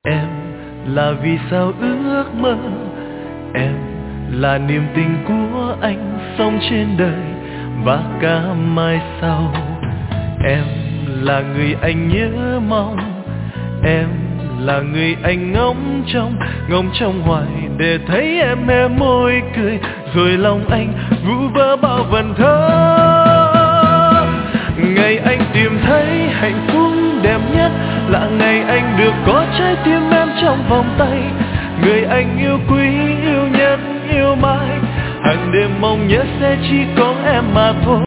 Em là vì sao ước mơ, em là niềm tình của anh sống trên đời và cả mai sau. Em là người anh nhớ mong, em là người anh ngóng trông hoài để thấy em hé môi cười, rồi lòng anh vu vơ bao vần thơ. Ngày anh tìm thấy hạnh phúc đẹp nhất là ngày anh được có trái tim em trong vòng tay, người anh yêu quý, yêu nhất, yêu mãi, hàng đêm mong nhớ sẽ chỉ có em mà thôi.